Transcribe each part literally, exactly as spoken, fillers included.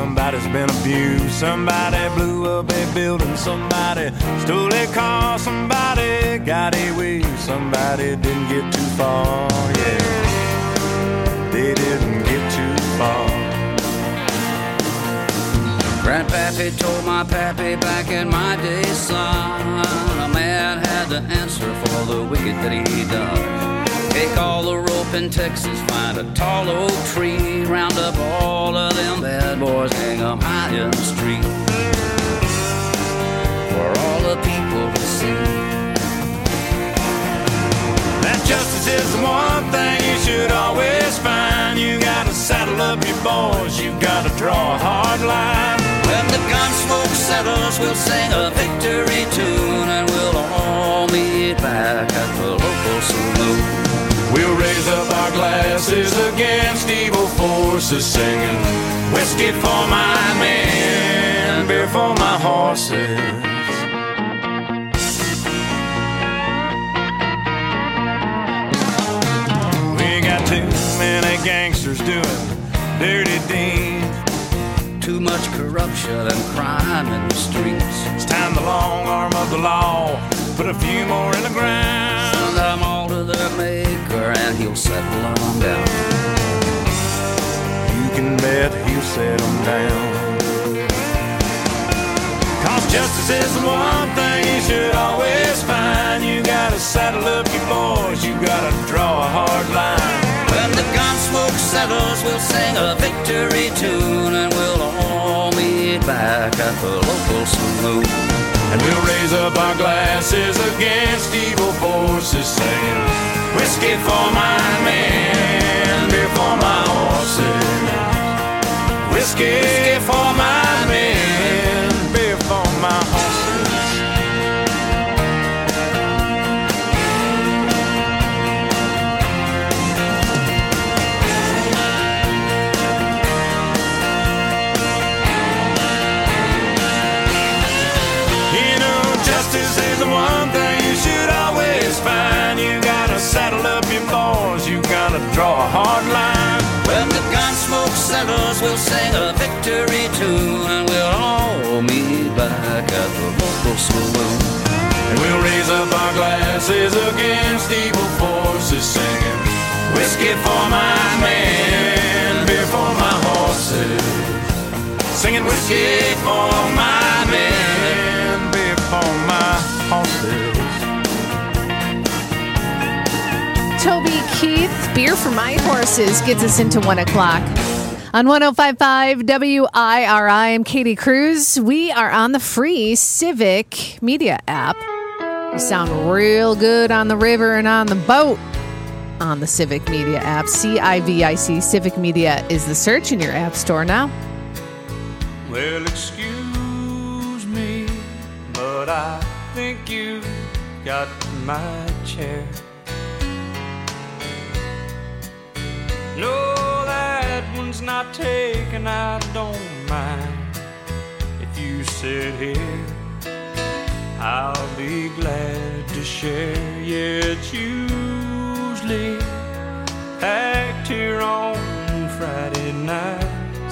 Somebody's been abused, somebody blew up a building, somebody stole a car, somebody got away, somebody didn't get too far, yeah, they didn't get too far. Grandpappy told my pappy back in my day, son, a man had to answer for the wicked that he done. Take all the rope in Texas, find a tall oak tree, round up all of them bad boys, hang them high in the street for all the people to see. That justice is the one thing you should always find. You gotta saddle up your boys, you gotta draw a hard line. When the gun smoke settles, we'll sing a victory tune, and we'll all meet back at the local saloon. We'll raise up our glasses against evil forces, singing whiskey for my men, beer for my horses. We got too many gangsters doing dirty deeds, too much corruption and crime in the streets. It's time the long arm of the law put a few more in the ground. Send them all to their maker and he'll settle them down. You can bet he'll settle them down. Cause justice is the one thing you should always find. You gotta saddle up your boys, you gotta draw a hard line. When the gun smoke settles, we'll sing a victory tune, and we'll all meet back at the local saloon. And we'll raise up our glasses against evil forces, saying whiskey for my men, beer for my horses. Whiskey for my men, beer for my horses. Justice is the one thing you should always find. You gotta saddle up your boys, you gotta draw a hard line. When the gun smoke settles, we'll sing a victory tune, and we'll all meet back at the local saloon. And we'll raise up our glasses against evil forces, singing whiskey for my men, beer for my horses. Singing whiskey for my men, beer for my horses. Toby Keith, beer for my horses, gets us into one o'clock. On one oh five point five W I R I, I'm Katie Cruz. We are on the free Civic Media app. We sound real good on the river and on the boat on the Civic Media app. C I V I C, Civic Media is the search in your app store now. Well, excuse me, but I think you got my chair. No, that one's not taken, I don't mind. If you sit here, I'll be glad to share. Yeah, it's usually packed here on Friday nights.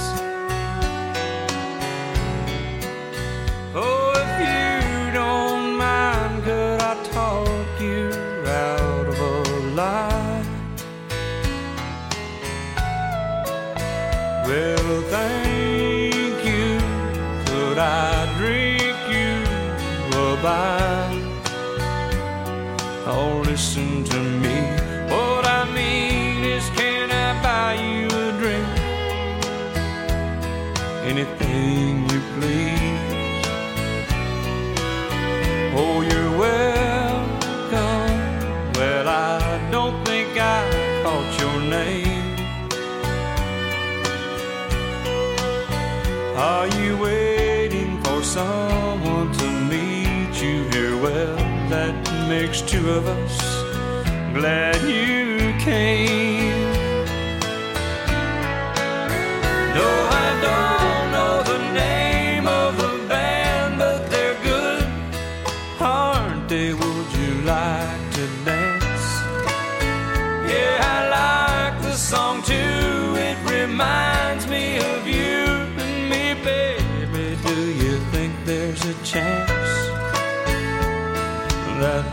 Oh, if you don't mind, could I talk you out of a lie? Well, thank you. Could I drink you a bite? Oh, listen to me. What I mean is, can I buy you a drink? Anything you please. Oh, you're welcome. Well, I don't think I caught your name. Are you waiting for someone to meet you here? Well, that makes two of us. Glad you came. No, I don't know the name of the band, but they're good, aren't they? Would you like to dance? Yeah, I like the song too. It reminds me of you and me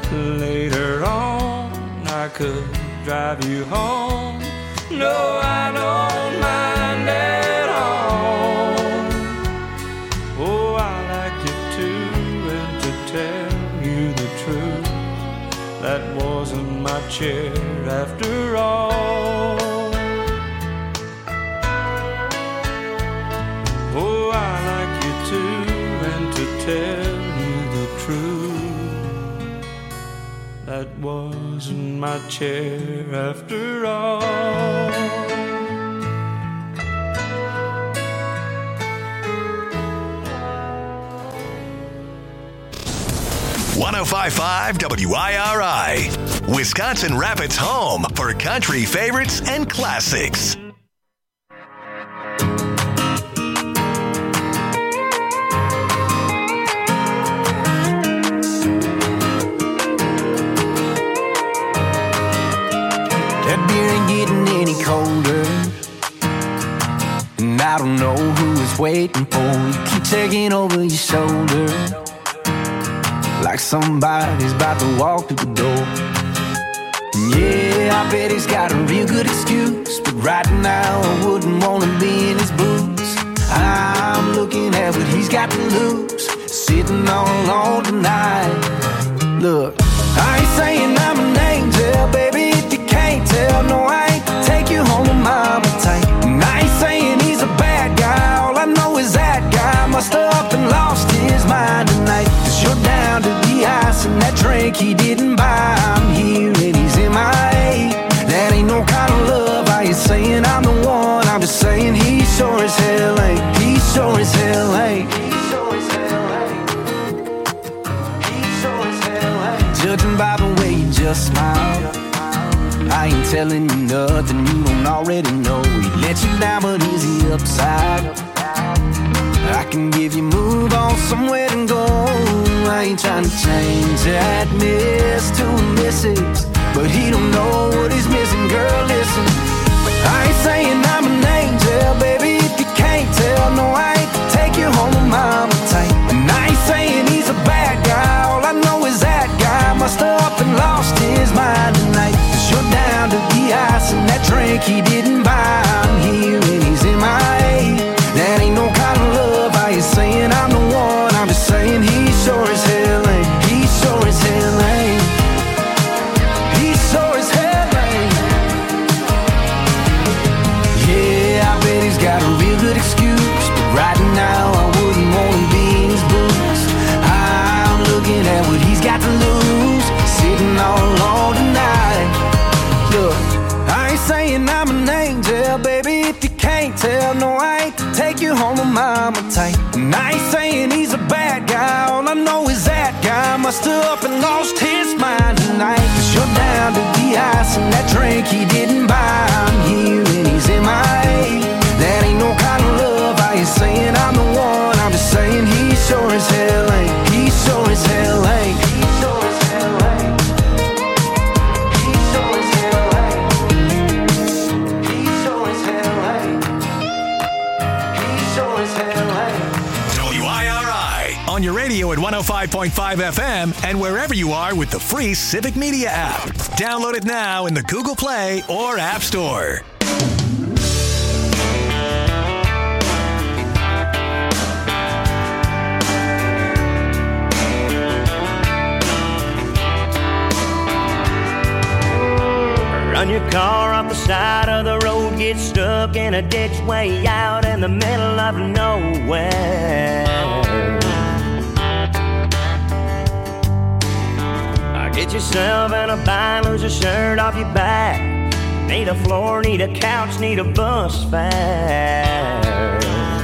Later on, I could drive you home. No, I don't mind at all. Oh, I like you too, and to tell you the truth, that wasn't my chair after all. Oh, I like you too, and to tell you the truth, that wasn't my chair after all. one oh five point five W I R I, Wisconsin Rapids' home for country favorites and classics. That beer ain't getting any colder, and I don't know who it's waiting for. You keep taking over your shoulder, like somebody's about to walk through the door. And yeah, I bet he's got a real good excuse, but right now I wouldn't want to be in his boots. I'm looking at what he's got to lose, sitting all alone tonight. Look, I ain't saying I'm an angel, baby, if you can't tell. No, I ain't take you home with mama tight. And I ain't saying he's a bad guy, all I know is that guy must have up and lost his mind tonight. Cause you're down to the ice and that drink he didn't buy. I'm here and he's M I A. That ain't no kind of love. I ain't saying I'm the one, I'm just saying he sure as hell ain't. He sure as hell ain't. Judging by the way you just smile, I ain't telling you nothing you don't already know. He let you down, but is he upside? I can give you move on somewhere and go. I ain't trying to change that miss to a missus, but he don't know what he's missing. Girl, listen, I ain't saying I'm an angel, baby, if you can't tell. No, I ain't take you home with mama tight. And I ain't saying he's a bad guy, all I know is that guy must have up and lost his mind tonight. Cause you're down to the ice and that drink he didn't buy. I'm here and he's in my A. That ain't no kind of love. I ain't saying I'm the one, I'm just saying he sure as hell ain't. He sure as hell ain't. He sure as hell ain't. Yeah, I bet he's got a real good excuse, but right now I wouldn't want to be in his boots. I'm looking at what he's got to lose, sitting all alone tonight. Look, I ain't saying I'm an angel, baby, if you can't tell. No, I ain't take you home with mama tight. And I ain't saying he's a bad guy, all I know is that guy must have up and lost his mind tonight. Cause you're down to the ice and that drink he didn't buy. I'm here and he's in my A. That ain't no kind of love. I ain't saying I'm the one, I'm just saying he sure as hell ain't. He sure as hell ain't. He sure as hell ain't. He sure as hell ain't. He sure as hell ain't. He sure as hell ain't. W I R I on your radio at one oh five point five F M and wherever you are with the free Civic Media app. Download it now in the Google Play or App Store. Run your car off the side of the road, get stuck in a ditch way out in the middle of nowhere. Get yourself in a bind, lose a shirt off your back. Need a floor, need a couch, need a bus fare.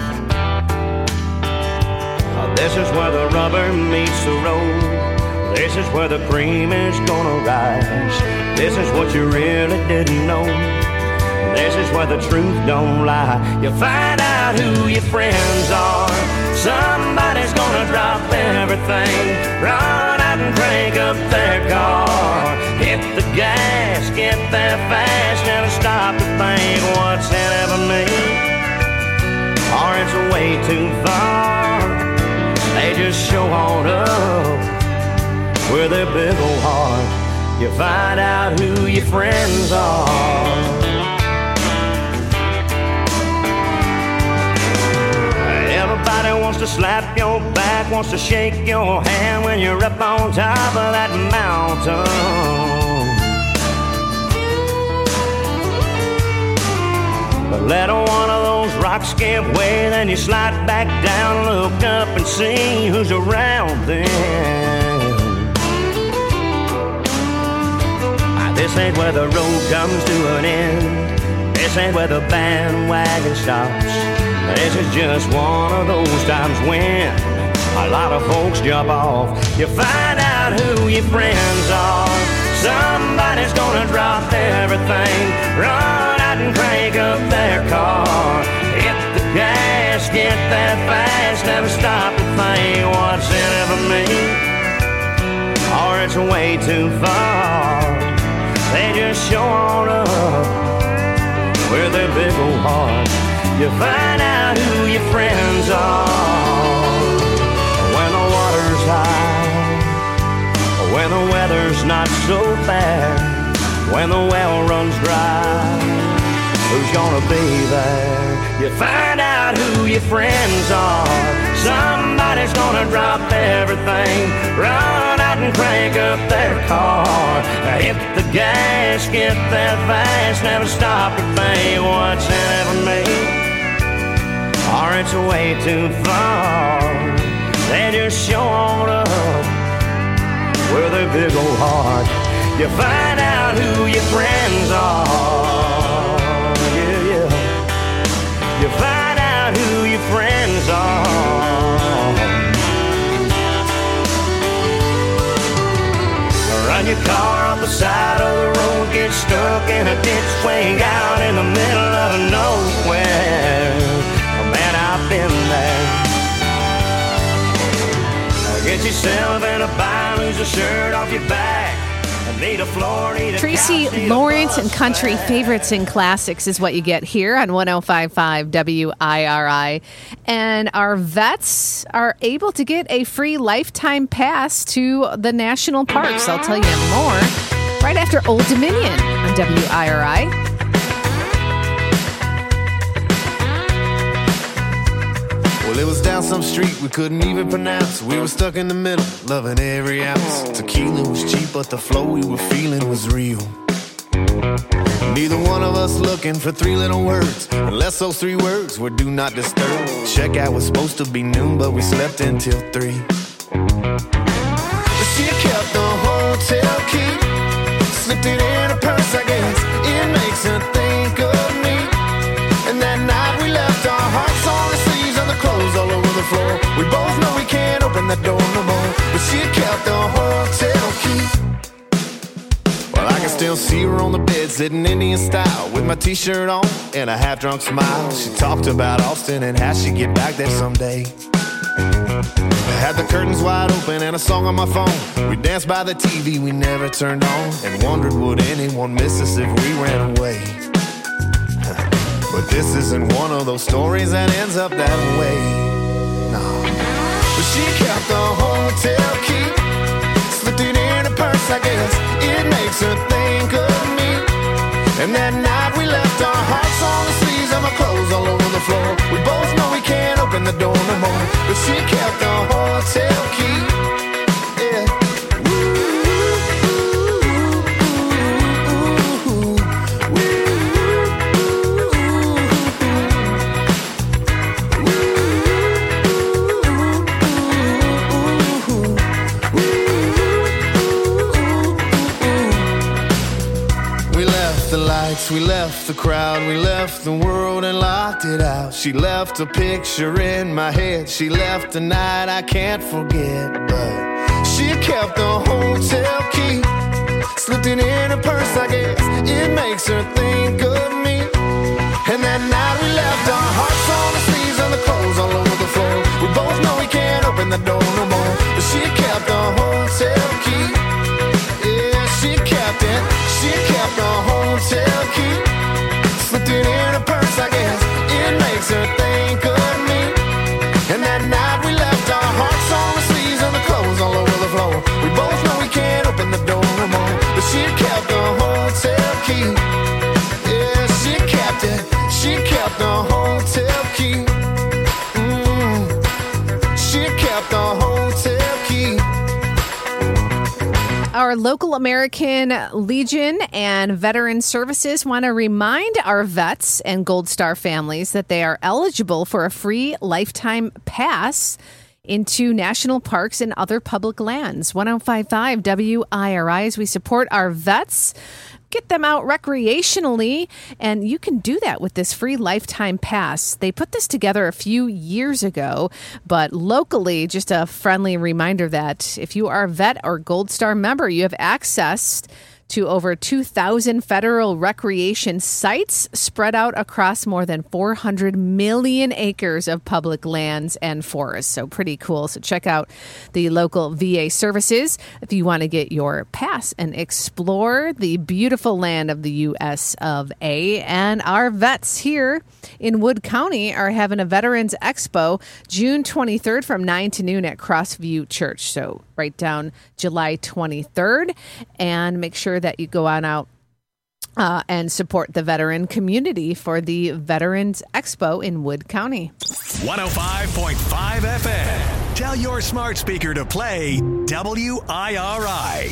Oh, this is where the rubber meets the road. This is where the cream is gonna rise. This is what you really didn't know. This is where the truth don't lie. You find out who your friends are. Somebody's gonna drop everything, run out and crank up their car. Hit the gas, get there fast, and stop to think what's in it for me. Or it's way too far. They just show on up with a big old heart, you find out who your friends are. Everybody wants to slap your back, wants to shake your hand when you're up on top of that mountain. But let one of those rocks give way, then you slide back down, look up and see who's around then. This ain't where the road comes to an end. This ain't where the bandwagon stops. This is just one of those times when a lot of folks jump off. You find out who your friends are. Somebody's gonna drop everything, run out and crank up their car, hit the gas, get that fast, never stop to think what's in it for me, or it's way too far. They just show on up with their big old heart. You find out who your friends are when the water's high, when the weather's not so bad, when the well runs dry. Who's gonna be there? You find out who your friends are. Somebody's gonna drop everything, run out and crank up their car, hit the gas, get that fast, never stop to think what's in it for me, or it's way too far. They just show on up with a big old heart. You find out who your friends are. Yeah, yeah. You find out who your friends are. Run your car off the side of the road, get stuck in a ditch way out in the middle of nowhere. Man, I've been there. Get yourself in a bind, lose a shirt off your back. Need a floor, need a Tracy couch, need a Lawrence bus and Country fare. Favorites and Classics is what you get here on one oh five point five W I R I. And our vets are able to get a free lifetime pass to the national parks. I'll tell you more right after Old Dominion on W I R I. Well, it was down some street we couldn't even pronounce. We were stuck in the middle, loving every ounce. Tequila was cheap, but the flow we were feeling was real. Neither one of us looking for three little words, unless those three words were do not disturb. Checkout was supposed to be noon, but we slept until three. She kept the hotel key, slipped it in her purse, I guess. It makes her think of me. And that night we left our hearts on the sleeves and the clothes all over the floor. We both know we can't open that door no more, but she kept the hotel key. Well, I can still see her on the bed, sitting Indian style, with my t-shirt on and a half-drunk smile. She talked about Austin and how she'd get back there someday. I had the curtains wide open and a song on my phone. We danced by the T V we never turned on, and wondered would anyone miss us if we ran away. But this isn't one of those stories that ends up that way. No. But she kept the hotel key, slipped it in her purse, I guess. It makes her think of me. And that night we left our hearts on the sleeves and my clothes all over the floor. We both know we can't open the door no more, but she kept the hotel key. Yeah. We left the crowd, we left the world and locked it out. She left a picture in my head, she left a night I can't forget. But she kept the hotel key, slipped it in her purse, I guess. It makes her think of me. And that night we left our hearts on the sleeves and the clothes all over the floor. We both know we can't open the door no more, but she kept the hotel key. Yeah, she kept it. She kept the hotel key, slipped it in her purse, I guess. It makes her think of me. And that night we left our hearts on the sleeves and the clothes all over the floor. We both know we can't our local American Legion and Veteran Services want to remind our vets and Gold Star families that they are eligible for a free lifetime pass into national parks and other public lands. one oh five point five W I R I, as we support our vets, get them out recreationally, and you can do that with this free lifetime pass. They put this together a few years ago, but locally, just a friendly reminder that if you are a vet or Gold Star member, you have access to over two thousand federal recreation sites spread out across more than four hundred million acres of public lands and forests. So pretty cool. So check out the local V A services if you want to get your pass and explore the beautiful land of the U S of A. And our vets here in Wood County are having a Veterans Expo June twenty-third from nine to noon at Crossview Church. So write down July twenty-third and make sure that you go on out uh, and support the veteran community for the Veterans Expo in Wood County. one oh five point five F M. Tell your smart speaker to play W I R I.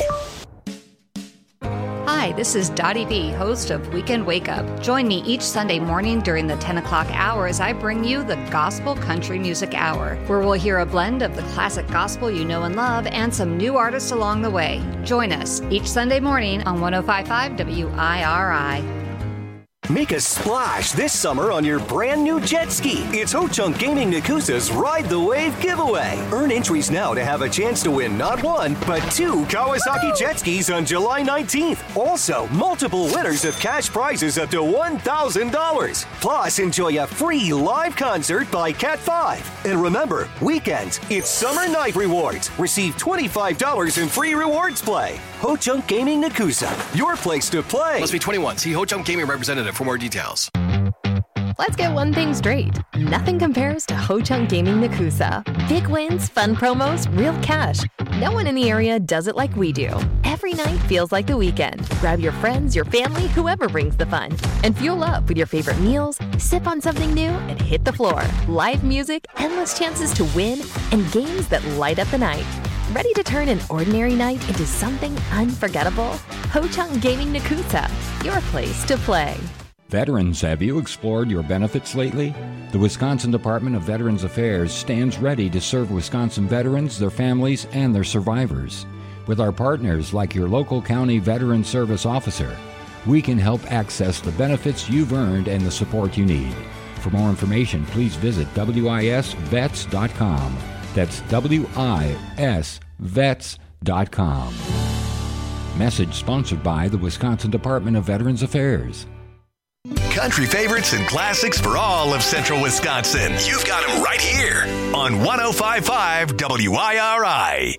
Hi, this is Dottie B, host of Weekend Wake Up. Join me each Sunday morning during the ten o'clock hour as I bring you the Gospel Country Music Hour, where we'll hear a blend of the classic gospel you know and love and some new artists along the way. Join us each Sunday morning on one oh five point five W I R I. Make a splash this summer on your brand new jet ski. It's Ho Chunk Gaming Nakusa's Ride the Wave giveaway. Earn entries now to have a chance to win not one, but two Kawasaki jet skis on July nineteenth. Also, multiple winners of cash prizes up to one thousand dollars. Plus, enjoy a free live concert by Cat five. And remember, weekends, it's Summer Night Rewards. Receive twenty-five dollars in free rewards play. Ho Chunk Gaming Nakusa, your place to play. Must be twenty-one. See Ho Chunk Gaming representative for more details. Let's get one thing straight. Nothing compares to Ho Chunk Gaming Nakusa. Big wins, fun promos, real cash. No one in the area does it like we do. Every night feels like the weekend. Grab your friends, your family, whoever brings the fun. And fuel up with your favorite meals, sip on something new, and hit the floor. Live music, endless chances to win, and games that light up the night. Ready to turn an ordinary night into something unforgettable? Ho Chunk Gaming Nakusa, your place to play. Veterans, have you explored your benefits lately? The Wisconsin Department of Veterans Affairs stands ready to serve Wisconsin veterans, their families, and their survivors. With our partners like your local county veteran service officer, we can help access the benefits you've earned and the support you need. For more information, please visit W I S vets dot com. That's W I S vets dot com. Message sponsored by the Wisconsin Department of Veterans Affairs. Country favorites and classics for all of central Wisconsin. You've got them right here on one oh five point five W I R I.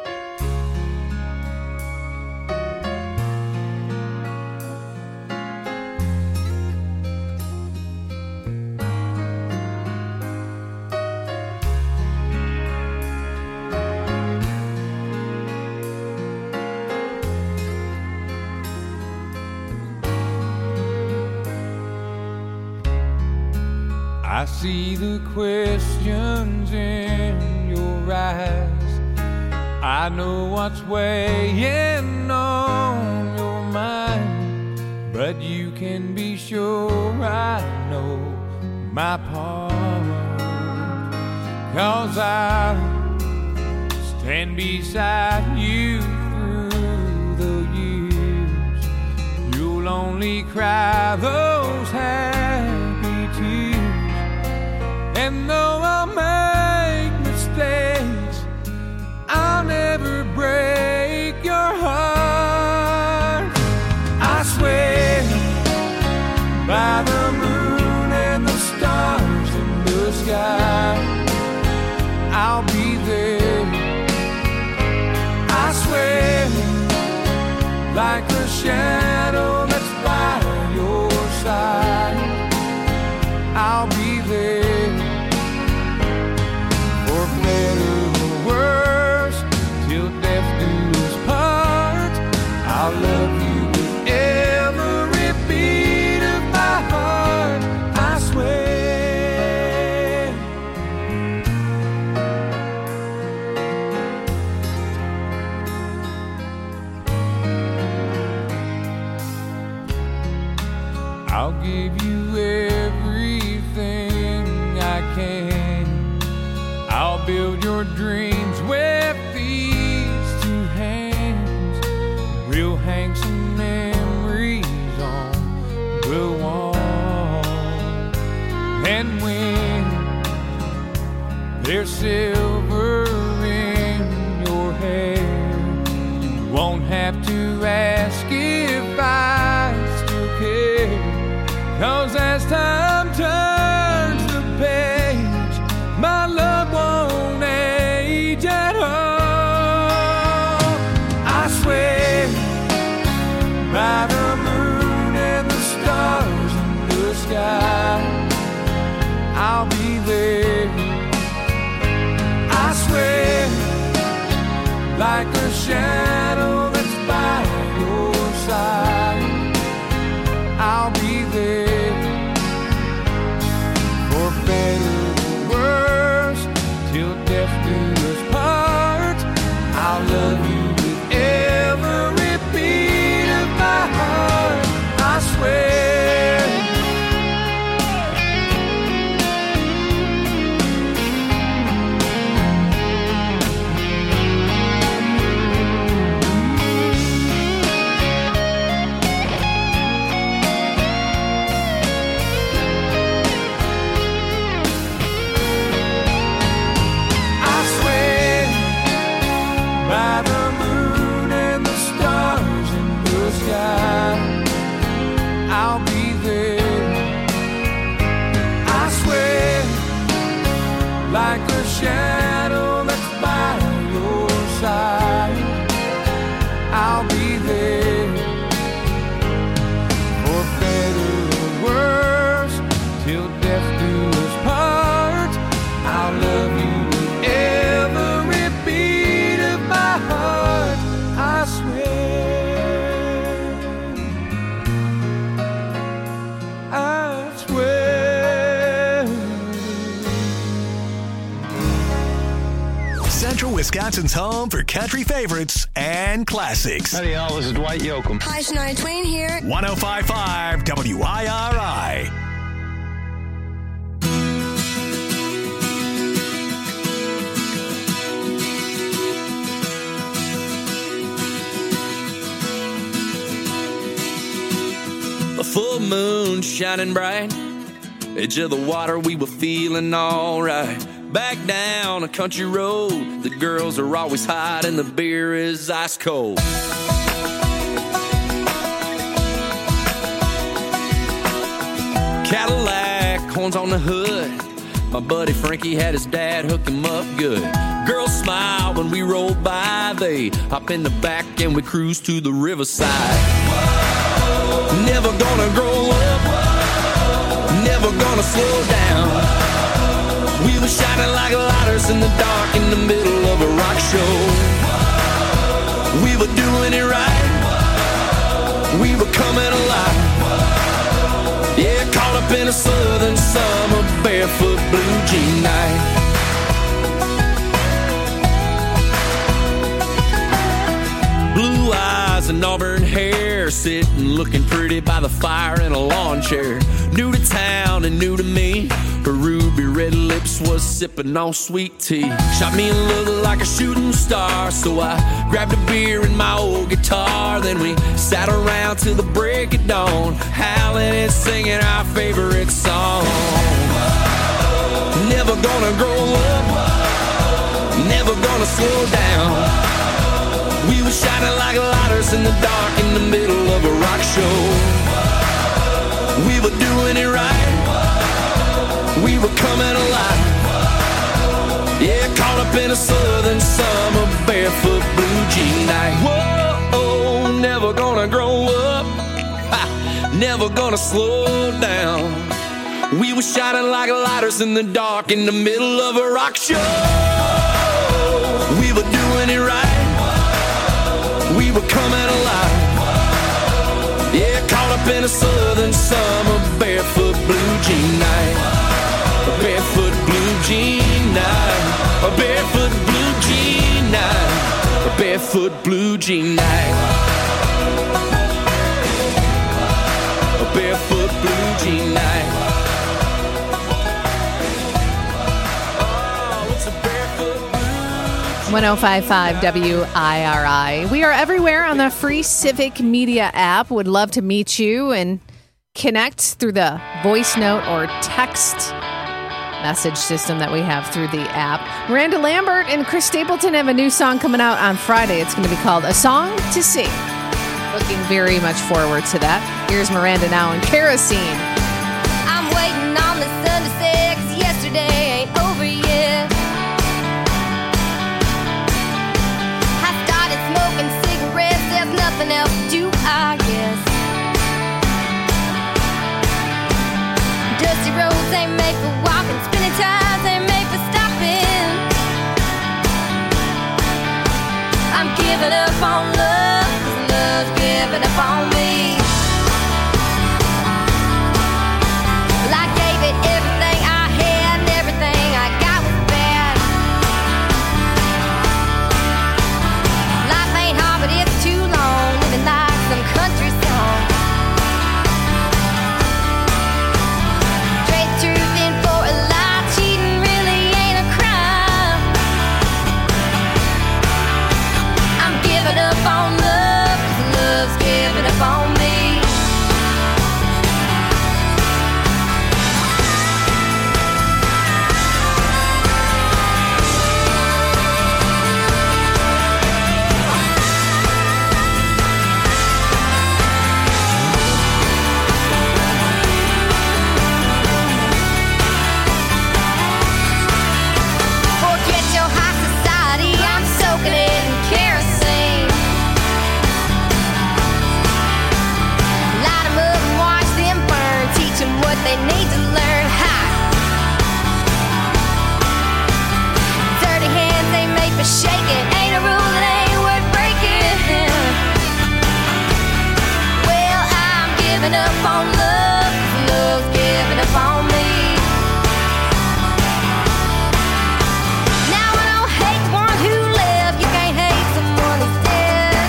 I see the questions in your eyes. I know what's weighing on your mind, but you can be sure I know my part. 'Cause I'll stand beside you through the years. You'll only cry those happy tears. And though I'll make mistakes, I'll never break your heart. I swear by the moon and the stars in the sky, I'll be there. I swear like a shadow that's by your side, I'll be there. I love you with every beat of my heart, I swear. build your dreams with these two hands. Real handsome memories on the wall. And when there's silver in your hair, you won't have to ask if I still care. 'Cause as time turns the page, my love won't age at all. I swear by the moon and the stars in the sky, I'll be there. I swear, like a shadow that's by your side, I'll be there. For better or worse, till death do us part, I'll love you with every beat of my heart. I swear. I'll be there. I swear, like a shadow that's by your side, I'll be there. For better or worse, till death do us part, I'll love you with every beat of my heart. I swear. Central Wisconsin's home for country favorites and classics. Howdy, y'all. This is Dwight Yoakam. Hi, Shania Twain here. one oh five point five W I R I. A full moon shining bright, edge of the water, we were feeling all right. Back down a country road, the girls are always hot and the beer is ice cold. Cadillac, horns on the hood, my buddy Frankie had his dad hook him up good. Girls smile when we roll by, they hop in the back and we cruise to the riverside. Whoa. Never gonna grow up, whoa. Never gonna slow down. We were shining like lighters in the dark in the middle of a rock show. Whoa. We were doing it right. Whoa. We were coming alive. Whoa. Yeah, caught up in a southern summer barefoot blue jean night. Blue eyes and auburn hair, sitting looking pretty by the fire in a lawn chair. New to town and new to me, her ruby red lips was sipping on sweet tea. Shot me a look like a shooting star, so I grabbed a beer and my old guitar. Then we sat around till the break of dawn, howling and singing our favorite song. Never gonna grow up, never gonna slow down. We were shining like lighters in the dark in the middle of a rock show. We were doing it right. We were coming alive. Yeah, caught up in a southern summer barefoot blue jean night. Whoa, never gonna grow up, ha, never gonna slow down. We were shining like lighters in the dark in the middle of a rock show. We were doing it right. We were coming alive. Yeah, caught up in a southern summer barefoot blue jean night. A barefoot blue jean night. A barefoot blue jean night. A barefoot blue jean night. A barefoot blue jean night. Oh, it's a barefoot one oh five point five W I R I. We are everywhere on the free Civic Media app. Would love to meet you and connect through the voice note or text message system that we have through the app. Miranda Lambert and Chris Stapleton have a new song coming out on Friday. It's going to be called A Song to Sing. Looking very much forward to that. Here's Miranda now in Kerosene. I'm waiting on the sun to set, 'cause yesterday ain't over yet. I started smoking cigarettes, there's nothing else to do, I guess. Dusty roads ain't made for walking, spinning tires ain't made for stopping. I'm giving up on love, 'cause love's giving up on me. Well, I gave it everything I had, and everything I got was bad. Life ain't hard, but it's too long, living like some country song. Trade truth in for a lie, cheating really ain't a crime. I'm giving up on love, 'cause love's giving up on me. Forget your high society, I'm soaking it in kerosene. Light 'em up and watch them burn, teach 'em what they need to learn. Ha! Dirty hands ain't made for shaking, ain't a rule that ain't worth breaking. Well, I'm giving up on love, 'cause love's giving up on me. Now I don't hate the one who left, you can't hate someone who's dead.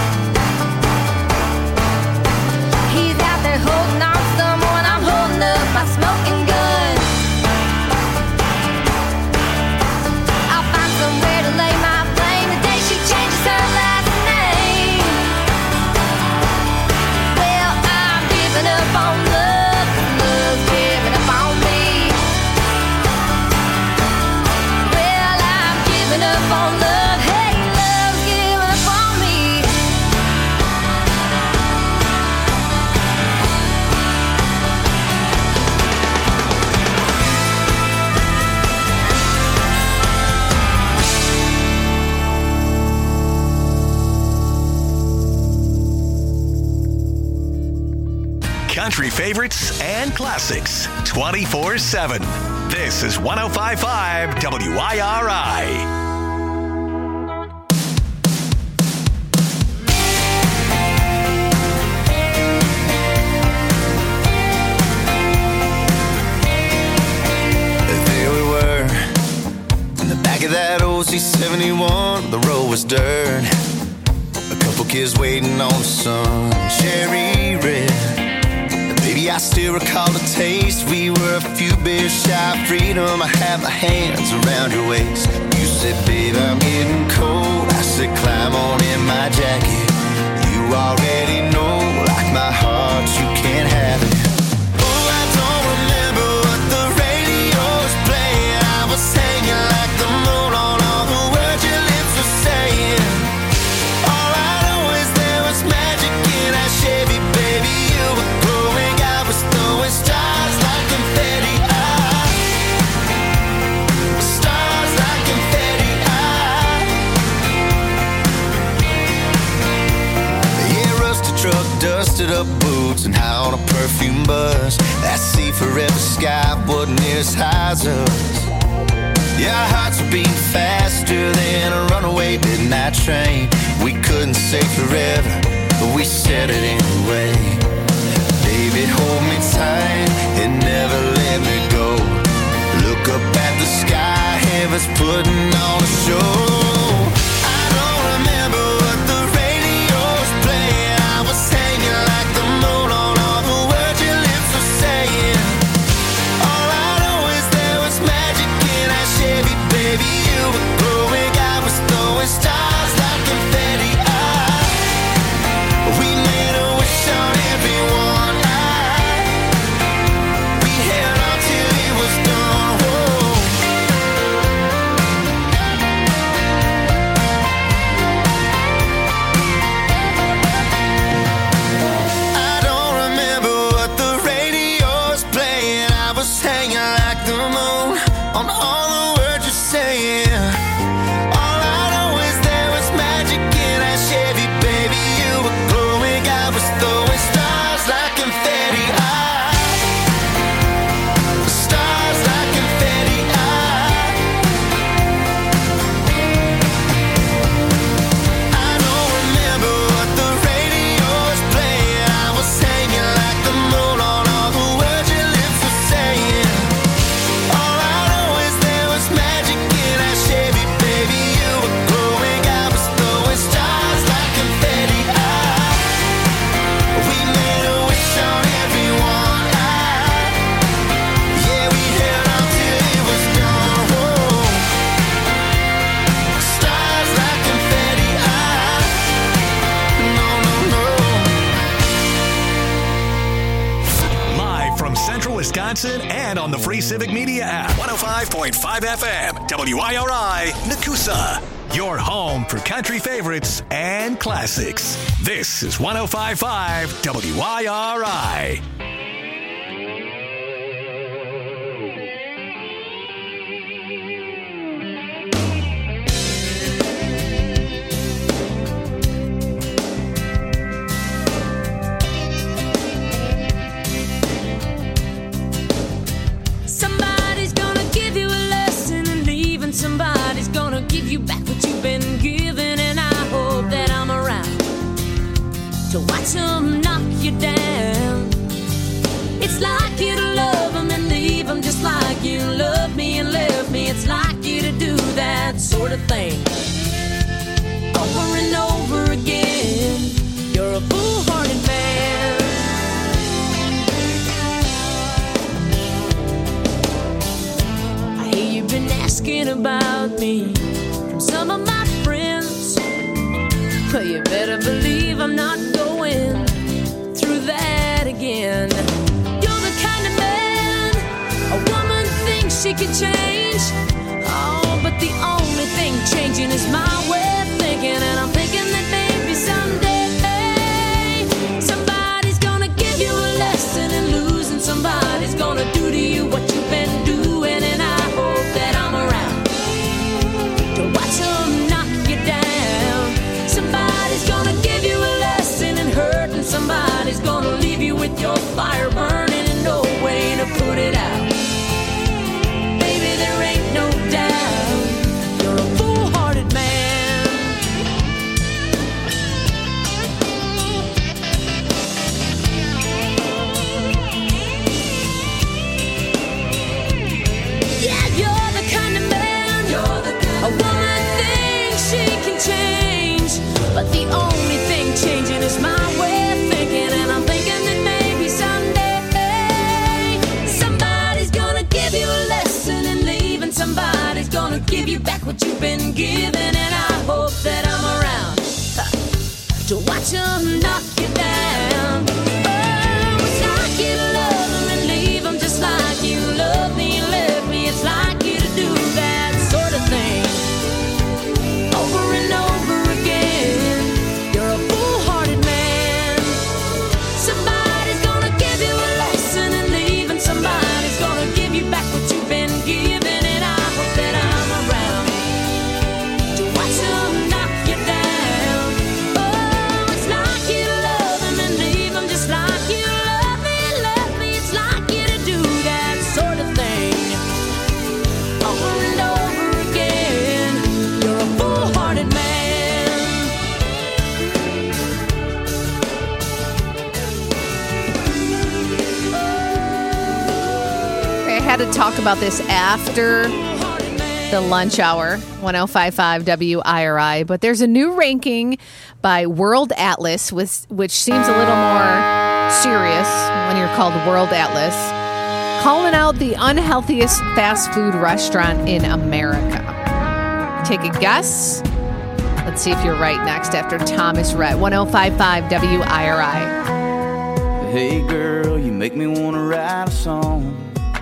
He's out there holding on to someone, I'm holding up my smoking gun. I'll find somewhere to lay my blame the day she changes her last name. Well, I'm giving up on love, 'cause love's giving up on me. Well, I'm giving up on love, hey, love's giving up on me. Country favorites and classics twenty-four seven. This is one oh five point five W I R I. There we were, in the back of that old C seventy-one, the road was dirt. A couple kids waiting on the sun, cherry red. And baby, I still recall the taste. We were a few beers shy of freedom. I had my hands around your waist. You said, babe, I'm getting cold. I said, climb on in my jacket. You already know, like my heart, you can't have it. Oh, I don't remember what the radio was playing. I was hanging like the moon on all the words your lips were saying. All I know is there was magic in that Chevy, baby. You were glowing, I was throwing stars like confetti. I, stars like confetti. I, yeah, rusted truck, dusted up boots, and high on a perfume bus. That sea forever sky wasn't near as high as us. Yeah, our hearts were beating faster than a runaway midnight train. We couldn't say forever, but we said it anyway. Baby, hold me tight and never let me go. Look up at the sky, heaven's putting on a show. I don't remember what the radio was playing. I was hanging like the moon on all the words your lips were saying. All I know is there was magic in that Chevy, baby. You were glowing, I was listen and on the free Civic Media app. one oh five point five F M, W I R I, Nakusa. Your home for country favorites and classics. This is one oh five point five W I R I. Somebody's gonna give you a lesson and leaving. Somebody's gonna give you back what you've been given, and I hope that I'm around to watch them knock you down. It's like you to love them and leave them, just like you love me and left me. It's like you to do that sort of thing over and over again. You're a foolhardy man. I hear you've been asking about me from some of my friends. Well, you better believe I'm not going through that again. You're the kind of man a woman thinks she can change. Oh, but the only thing changing is my way of thinking. And I'm thinking that maybe someday somebody's gonna give you a lesson in losing. Somebody's gonna do to you what you've been doing. And I hope that I'm around to watch them knock you down. Somebody's gonna give you a lesson in hurt, and somebody's gonna leave you with your fire burning and no way to put it out. Baby, there ain't no doubt you're a foolhardy man. Yeah, you're the kind of man you're the kind a woman thinks she can change, but the only thing changing is my way of thinking. And I'm thinking that maybe someday somebody's gonna give you a lesson in leaving. Somebody's gonna give you back what you've been given. And I hope that I'm around huh, to watch them knock you down. Oh, it's like you to love them and leave them, just like you love me and left me. It's like you to do that sort of thing over and over again. You're a foolhardy man. Somebody's gonna give you a lesson in leaving. Somebody's gonna give you back what you've been given. And I hope that I'm around to watch them knock you down. Oh, it's like you to love them and leave them, just like you love me and left me. It's like you to do that sort of thing over and over again. You're a foolhardy man. I had to talk about this after the lunch hour, one oh five point five W I R I. But there's a new ranking by World Atlas, with, which seems a little more serious when you're called World Atlas, calling out the unhealthiest fast food restaurant in America. Take a guess. Let's see if you're right next after Thomas Rhett, one oh five point five W I R I. Hey girl, you make me wanna write a song.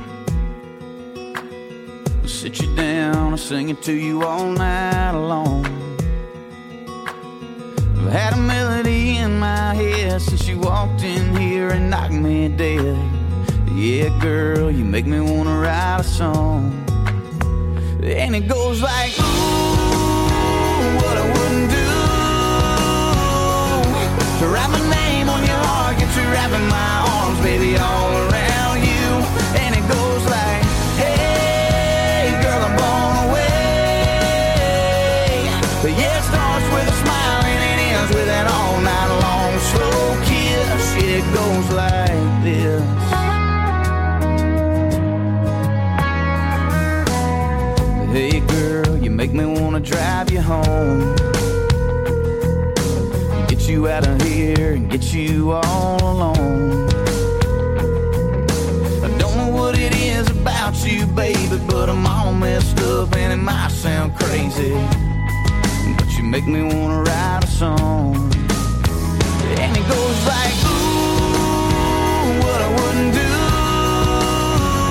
Sit you down and sing it to you all night long. I've had a melody in my head since you walked in here and knocked me dead. Yeah, girl, you make me wanna write a song. And it goes like, ooh, what I wouldn't do to write my name on your heart, get you wrapping my arms, baby, all around you. And it goes like, hey, girl, I'm blown away. But yeah, it starts with a smile and it ends with an all night long slow kiss. It goes like this. Hey girl, you make me wanna drive you home, get you out of here and get you all alone. I don't know what it is about you, baby, but I'm all messed up and it might sound crazy, but you make me wanna write a song. And it goes like, ooh, what I wouldn't do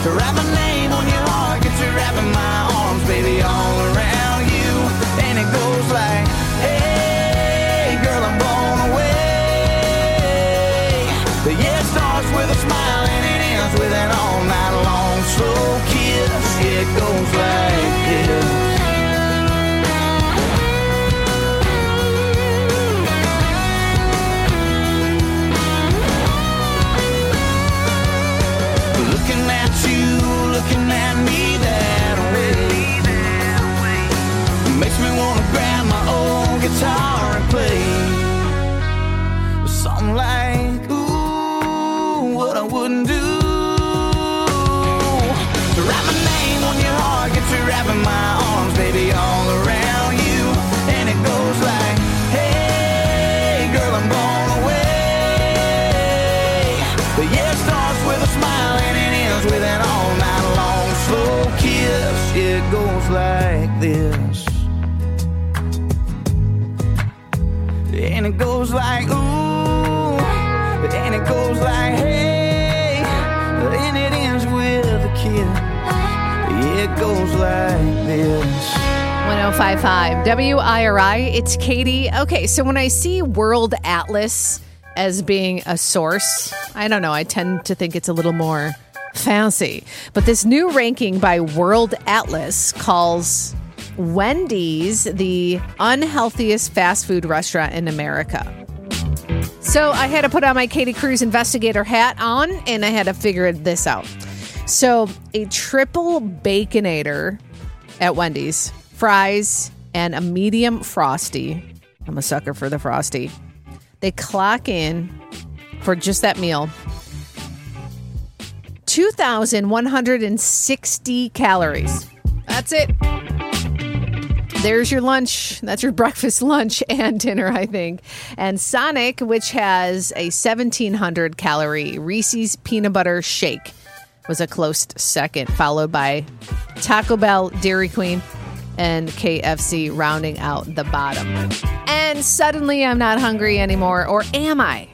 To write my name on your heart, get to wrapping my arms, baby, all around you. And it goes like, hey, girl, I'm blown away. Yeah, it starts with a smile and it ends with an all night long slow kiss. Yeah, it goes like this. Looking at you, looking at me that way, makes me want to grab my old guitar and play something like, ooh, what I wouldn't do. To write my name on your heart, get to wrapping my arms, baby, all around you. And it goes like, hey, girl, I'm blown away. But yeah, it starts with a smile and it ends with an all night long slow kiss. Yeah, it goes like this. And it goes like, ooh, and it goes like, hey, and it ends with a kiss. Yeah, it goes like this. one oh five point five W I R I, it's Katie. Okay, so when I see World Atlas as being a source, I don't know, I tend to think it's a little more fancy. But this new ranking by World Atlas calls Wendy's the unhealthiest fast food restaurant in America. So I had to put on my Katie Cruz investigator hat on, and I had to figure this out. So a triple Baconator at Wendy's, fries, and a medium Frosty. I'm a sucker for the Frosty. They clock in for just that meal two thousand one hundred sixty calories. That's it. There's your lunch. That's your breakfast, lunch, and dinner, I think. And Sonic, which has a seventeen hundred calorie Reese's peanut butter shake, was a close second, followed by Taco Bell, Dairy Queen, and K F C rounding out the bottom. And suddenly I'm not hungry anymore, or am I?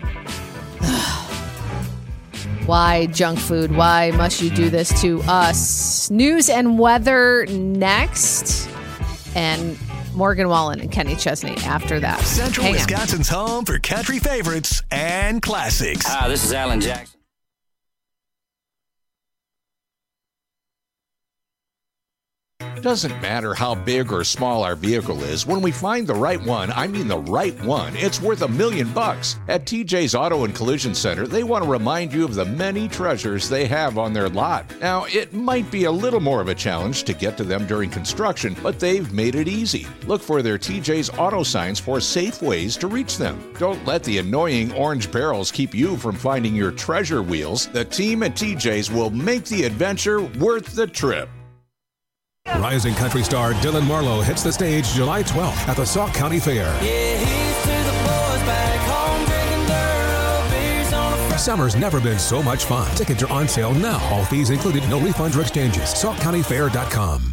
Why junk food? Why must you do this to us? News and weather next. And Morgan Wallen and Kenny Chesney after that. Central Hang on. Wisconsin's home for country favorites and classics. Hi, this is Alan Jackson. It doesn't matter how big or small our vehicle is. When we find the right one, I mean the right one, it's worth a million bucks. At T J's Auto and Collision Center, they want to remind you of the many treasures they have on their lot. Now, it might be a little more of a challenge to get to them during construction, but they've made it easy. Look for their T J's Auto signs for safe ways to reach them. Don't let the annoying orange barrels keep you from finding your treasure wheels. The team at T J's will make the adventure worth the trip. Rising country star Dylan Marlowe hits the stage July twelfth at the Sauk County Fair. Yeah, here's to the boys back home drinking Duro beers on a Friday. Summer's never been so much fun. Tickets are on sale now. All fees included. No refunds or exchanges. sauk county fair dot com.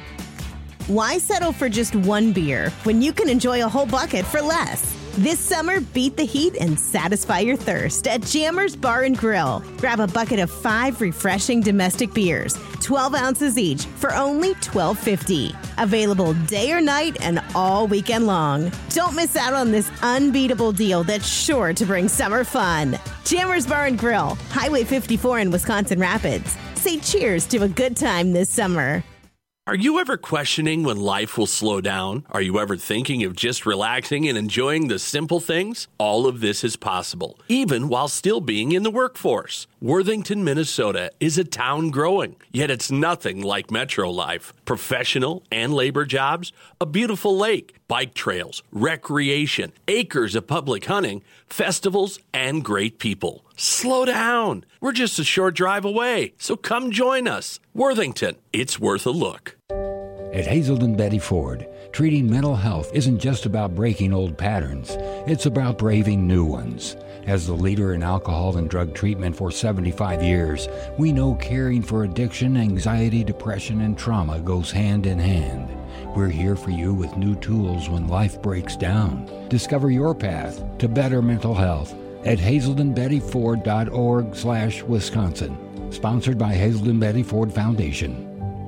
Why settle for just one beer when you can enjoy a whole bucket for less? This summer, beat the heat and satisfy your thirst at Jammers Bar and Grill. Grab a bucket of five refreshing domestic beers, twelve ounces each, for only twelve fifty. Available day or night and all weekend long. Don't miss out on this unbeatable deal that's sure to bring summer fun. Jammers Bar and Grill, Highway fifty-four in Wisconsin Rapids. Say cheers to a good time this summer. Are you ever questioning when life will slow down? Are you ever thinking of just relaxing and enjoying the simple things? All of this is possible, even while still being in the workforce. Worthington, Minnesota is a town growing, yet it's nothing like metro life. Professional and labor jobs, a beautiful lake, bike trails, recreation, acres of public hunting, festivals, and great people. Slow down. We're just a short drive away, so come join us. Worthington, it's worth a look. At Hazelden Betty Ford, treating mental health isn't just about breaking old patterns. It's about braving new ones. As the leader in alcohol and drug treatment for seventy-five years, we know caring for addiction, anxiety, depression, and trauma goes hand in hand. We're here for you with new tools when life breaks down. Discover your path to better mental health at hazelden betty ford dot org slash Wisconsin. Sponsored by Hazelden Betty Ford Foundation.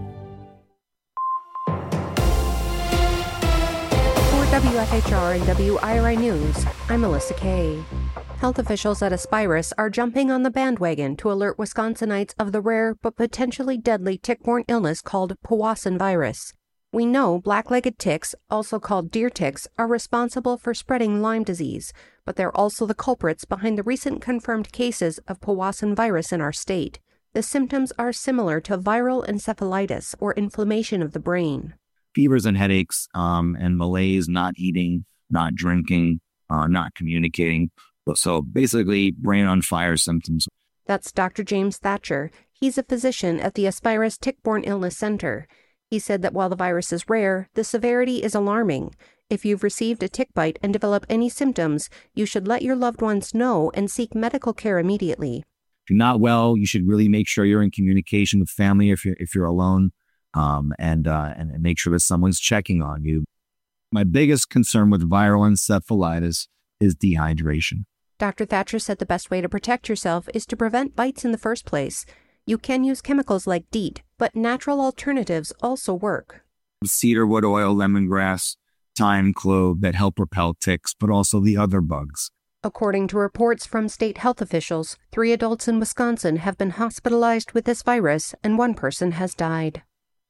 For W F H R and W I R I News, I'm Melissa Kay. Health officials at Aspirus are jumping on the bandwagon to alert Wisconsinites of the rare but potentially deadly tick-borne illness called Powassan virus. We know black-legged ticks, also called deer ticks, are responsible for spreading Lyme disease, but they're also the culprits behind the recent confirmed cases of Powassan virus in our state. The symptoms are similar to viral encephalitis or inflammation of the brain. Fevers and headaches, um, and malaise, not eating, not drinking, uh, not communicating. So basically, brain on fire symptoms. That's Doctor James Thatcher. He's a physician at the Aspirus Tick-Borne Illness Center. He said that while the virus is rare, the severity is alarming. If you've received a tick bite and develop any symptoms, you should let your loved ones know and seek medical care immediately. If you're not well, you should really make sure you're in communication with family if you're if you're alone, um, and uh, and make sure that someone's checking on you. My biggest concern with viral encephalitis is dehydration. Doctor Thatcher said the best way to protect yourself is to prevent bites in the first place. You can use chemicals like DEET, but natural alternatives also work. Cedarwood oil, lemongrass, thyme, clove that help repel ticks, but also the other bugs. According to reports from state health officials, three adults in Wisconsin have been hospitalized with this virus and one person has died.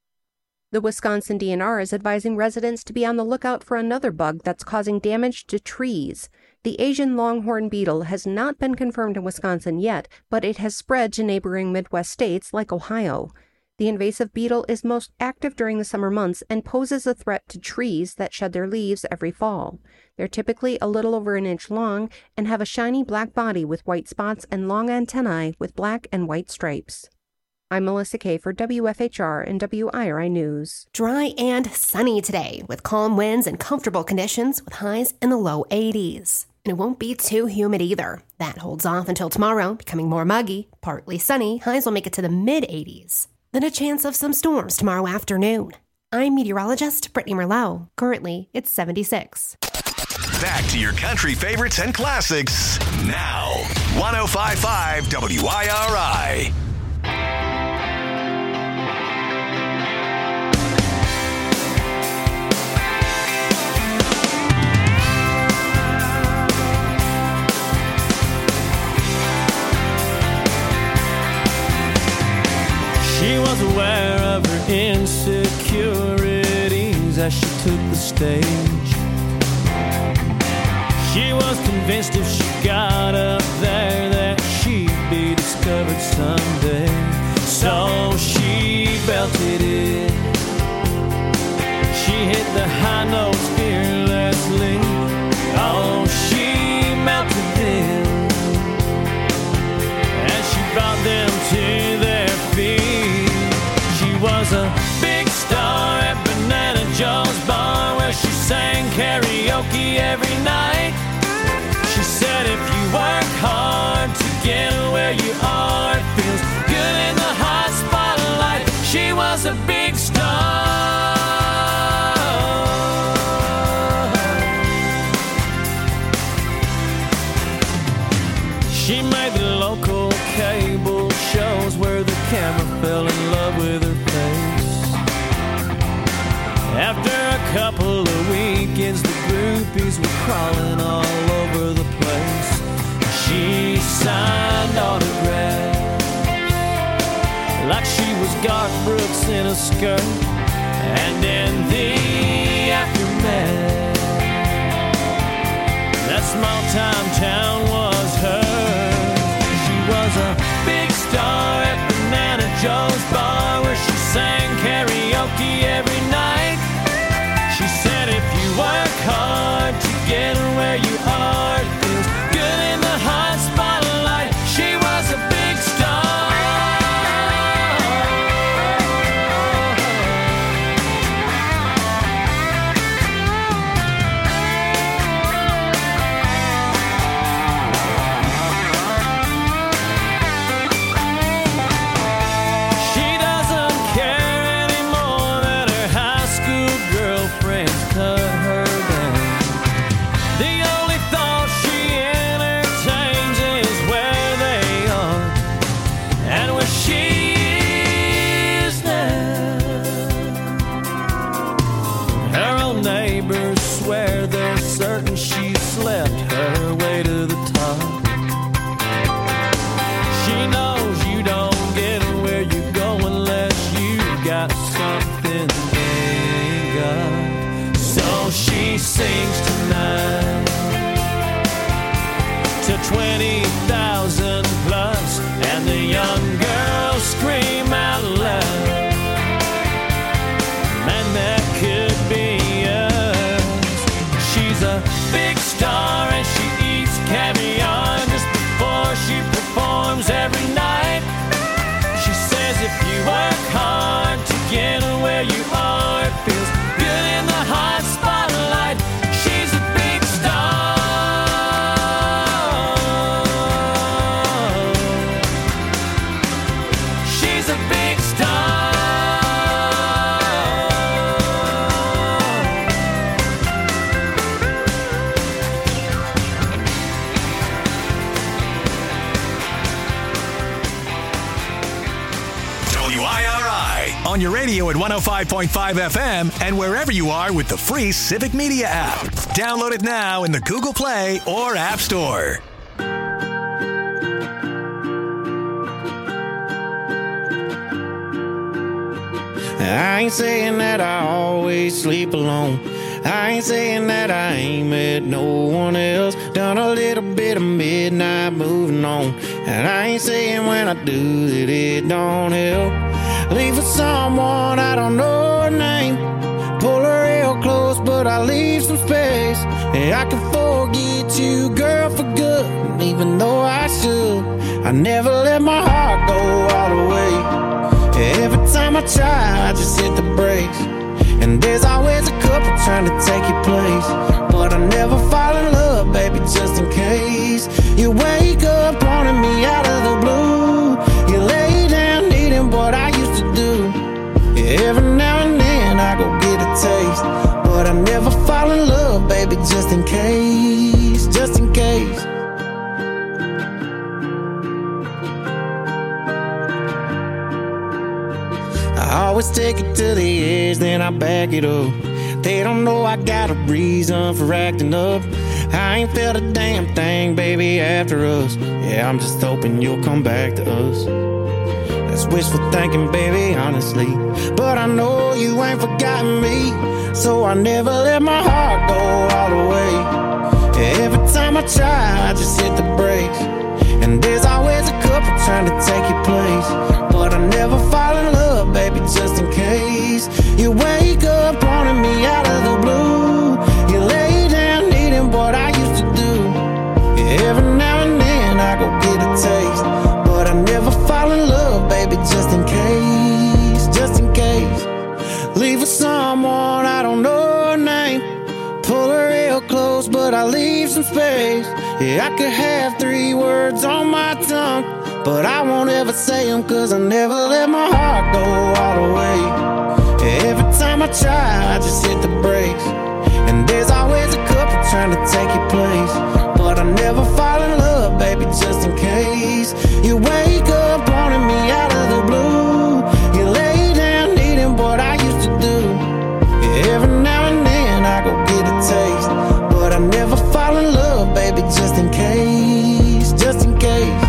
The Wisconsin D N R is advising residents to be on the lookout for another bug that's causing damage to trees. The Asian longhorn beetle has not been confirmed in Wisconsin yet, but it has spread to neighboring Midwest states like Ohio. The invasive beetle is most active during the summer months and poses a threat to trees that shed their leaves every fall. They're typically a little over an inch long and have a shiny black body with white spots and long antennae with black and white stripes. I'm Melissa Kay for W F H R and W I R I News. Dry and sunny today with calm winds and comfortable conditions with highs in the low eighties. And it won't be too humid either. That holds off until tomorrow, becoming more muggy, partly sunny. Highs will make it to the mid eighties. Then a chance of some storms tomorrow afternoon. I'm meteorologist Brittany Merlot. Currently, it's seventy-six. Back to your country favorites and classics now. one oh five point five W I R I. She was aware of her insecurities as she took the stage. She was convinced if she got up there that she'd be discovered someday. So she belted it. She hit the high notes fearlessly. Oh, she melted them as she brought them to their feet. She was a big star at Banana Joe's bar where she sang karaoke every night. She said if you work hard to get where you are, it feels good in the hot spotlight. She was a big star. She made the local cable shows where the camera fell in love with her face. After a couple of weekends, the groupies were crawling all over the place. She signed autographs like she was Garth Brooks in a skirt. And in the aftermath, that small-time town was hers. She was a big star at Banana Joe's bar where she sang karaoke every night. She said if you work hard to get where you are, it feels good in the hot spotlight. She was a big star. something they got. So she sings tonight to twenty thousand plus, and the young girls scream out loud, man, that could be us. She's a big star and she eats caviar just before she performs every night. She says if you work hard to get where you are, it feels good in the hot spotlight. She's a big star. She's a big star. W I R I on your radio at one oh five point five F M and wherever you are with the free Civic Media app. Download it now in the Google Play or App Store. I ain't saying that I always sleep alone. I ain't saying that I ain't met no one else. Done a little bit of midnight moving on. And I ain't saying when I do that it don't help. Leave for someone I don't know her name. Pull her real close, but I leave some space. And I can forget you, girl, for good. Even though I should, I never let my heart go all the way. Every time I try, I just hit the brakes. And there's always a couple trying to take your place. But I never fall in love, baby, just in case. You wake up wanting me out of the blue. You lay down needing what I used to do. Every now and then I go get a taste. But I never fall in love, baby, just in case. Just in case. I always take it to the edge, then I back it up. They don't know I got a reason for acting up. I ain't felt a damn thing, baby, after us. Yeah, I'm just hoping you'll come back to us. That's wishful thinking, baby, honestly. But I know you ain't forgotten me, so I never let my heart go all the way. Every time I try, I just hit the brakes. And there's always a couple trying to take your place. But I never fall in love, baby, just in case. You wake up wanting me out of the blue. You lay down needing what I used to do. Every now and then I go get a taste. But I never fall in love, baby, just in case. Just in case. Leave for someone I don't know her name. Pull her real close, but I leave some space. Yeah, I could have three words on my tongue, but I won't ever say them, cause I never let my heart go all the way. Every time I try, I just hit the brakes. And there's always a couple trying to take your place. But I never fall in love, baby, just in case. You wake up wanting me out of the blue. You lay down needing what I used to do. Every now and then I go get a taste. But I never fall in love, baby, just in case. Just in case.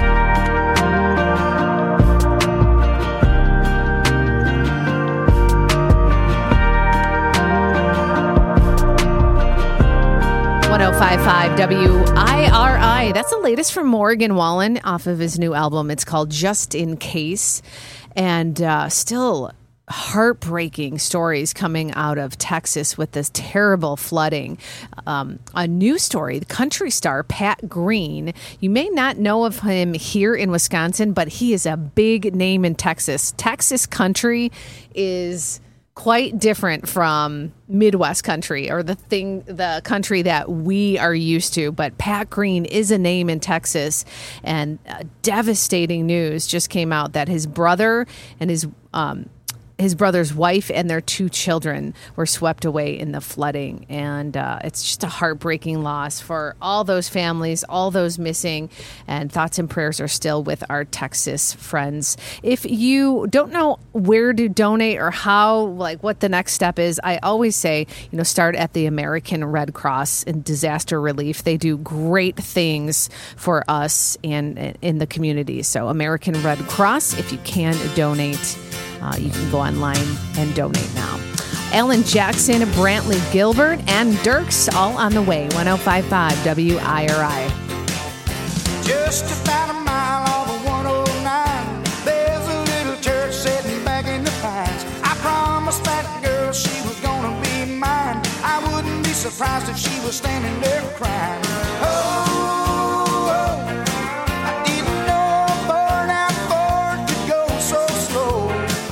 one oh five point five W I R I. That's the latest from Morgan Wallen off of his new album. It's called Just in Case. And uh, still heartbreaking stories coming out of Texas with this terrible flooding. Um, a new story, the country star Pat Green. You may not know of him here in Wisconsin, but he is a big name in Texas. Texas country is quite different from Midwest country, or the thing, the country that we are used to. But Pat Green is a name in Texas, and uh, devastating news just came out that his brother and his um, his brother's wife and their two children were swept away in the flooding. And uh, it's just a heartbreaking loss for all those families, all those missing, and thoughts and prayers are still with our Texas friends. If you don't know where to donate or how, like what the next step is, I always say, you know, start at the American Red Cross in disaster relief. They do great things for us and in the community. So American Red Cross, if you can donate, Uh, you can go online and donate now. Alan Jackson, Brantley Gilbert, and Dirks all on the way. ten fifty-five W I R I. Just about a mile off of one oh nine, there's a little church sitting back in the pines. I promised that girl she was gonna be mine. I wouldn't be surprised if she was standing there crying. Oh, oh, I didn't know a burnout Ford could go so slow.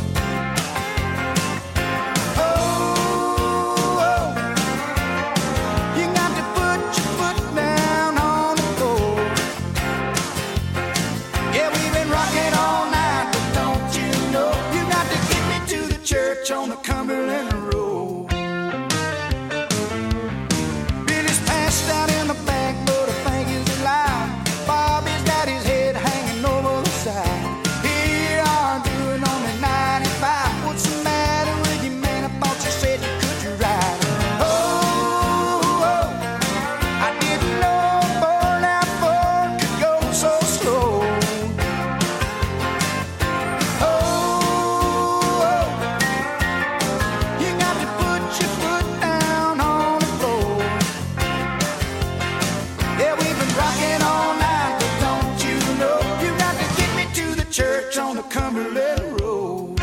Oh, oh, you got to put your foot down on the floor. Yeah, we've been rocking all night, but don't you know you got to get me to the church on the Cumberland Road. Billy's passed out in the back, but I think he's alive. Bobby's got his head hanging over the side. Here you are doing only ninety-five. What's the matter with you, man? I thought you said you could ride. Oh, oh, I didn't know a burnout Ford could go so slow. Oh, oh, you got to put your foot down on the floor. Yeah, we've been rocking all night, but don't you know you got to get me to the church on the Cumberland Road.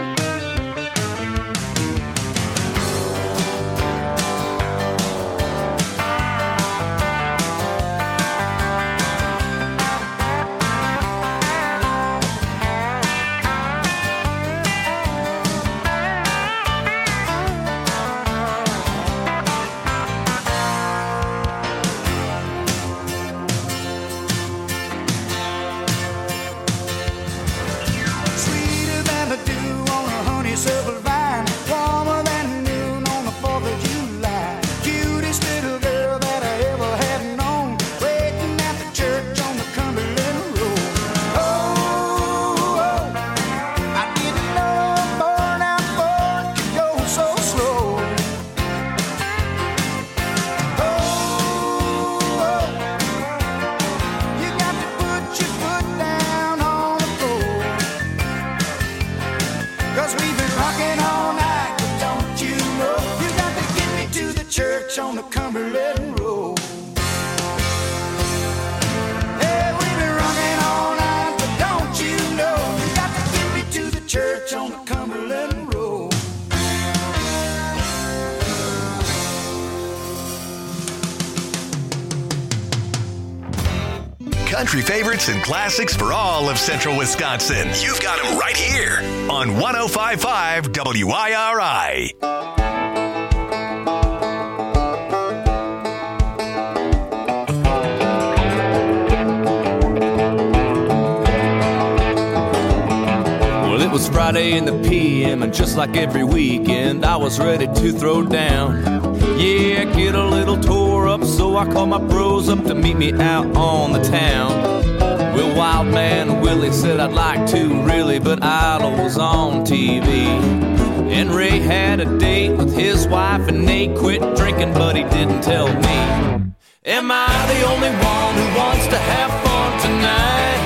Sweeter than the dew on a honeysuckle vine, warmer than noon on the fourth of July. Cutest little girl that I ever had known, waiting at the church on the Cumberland Road. Oh, oh, I didn't know a burnout Ford could go so slow. Oh, oh, you got to put your foot down on the floor. Cause we've been rocking all night, but don't you know you got to get me to the church on the Cumberland Road. Yeah, we've been rocking all night, but don't you know you got to get me to the church on the Cumberland Road. Country favorites and classics for all of central Wisconsin. You've got them right here on ten fifty-five W I R I. Well, it was Friday in the P M, and just like every weekend, I was ready to throw down. Yeah, get a little tore up, so I called my bros up to meet me out on the town. Well, Wild Man Willie said I'd like to, really, but Idol was on T V. And Ray had a date with his wife, and Nate quit drinking, but he didn't tell me. Am I the only one who wants to have fun tonight?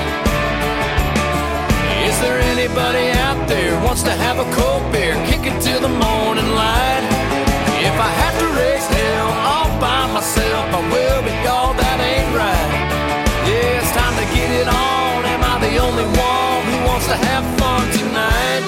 Is there anybody out there who wants to have a cold beer, kick it till the morning light? If I have to raise hell all by myself, I will, but y'all, that ain't right. Yeah, it's time to get it on. Am I the only one who wants to have fun tonight?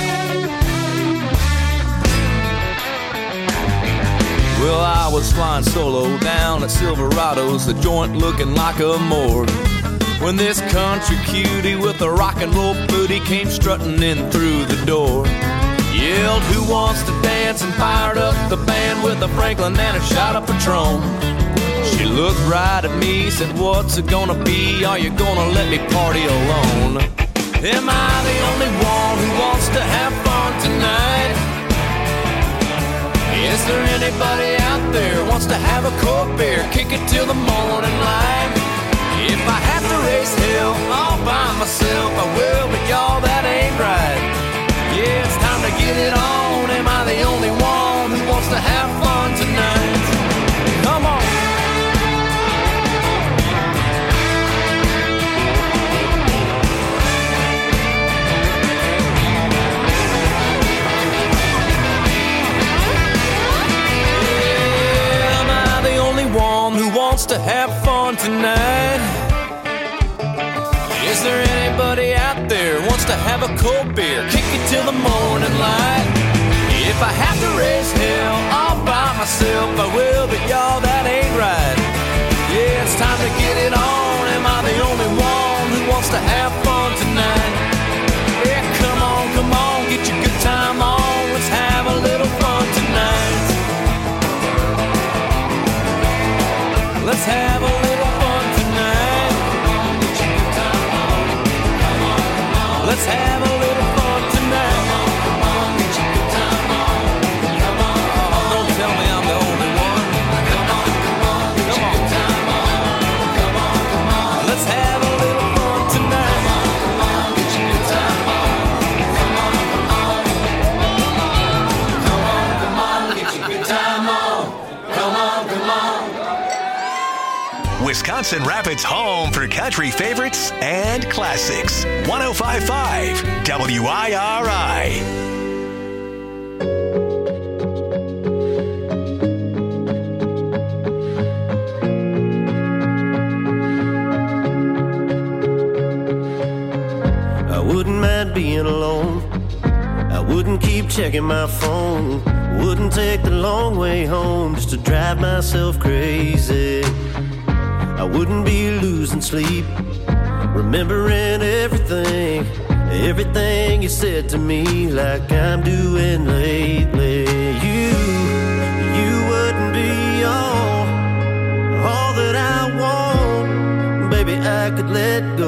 Well, I was flying solo down at Silverado's, the joint looking like a morgue, when this country cutie with a rock and roll booty came strutting in through the door. Yelled, who wants to dance, and fired up the band with a Franklin and a shot of Patron. She looked right at me, said, what's it gonna be? Are you gonna let me party alone? Am I the only one who wants to have fun tonight? Is there anybody out there who wants to have a cold beer, kick it till the morning light? If I have to raise hell all by myself, I will, but y'all, that ain't right. Yeah, it's time to get it on. Am I the only one who wants to have fun tonight? Come on. to have fun tonight? Is there anybody out there wants to have a cold beer, kick it till the morning light? If I have to raise hell all by myself, I will, but y'all, that ain't right. Yeah, it's time to get it on. Am I the only one who wants to have fun tonight? Yeah, come on, come on, get your good time on. Let's have a little fun tonight. Let's have a little fun tonight. Let's have a little fun tonight. Don't tell me I'm the only one. Come on. Let's have a little fun tonight. Come on, come on, get your good time on. Come on, come on. Wisconsin Rapids' home for country favorites and classics. one oh five point five W I R I. I wouldn't mind being alone. I wouldn't keep checking my phone. Wouldn't take the long way home just to drive myself crazy. I wouldn't be losing sleep, remembering everything, everything you said to me, like I'm doing lately. You, you wouldn't be all, all that I want. Baby, I could let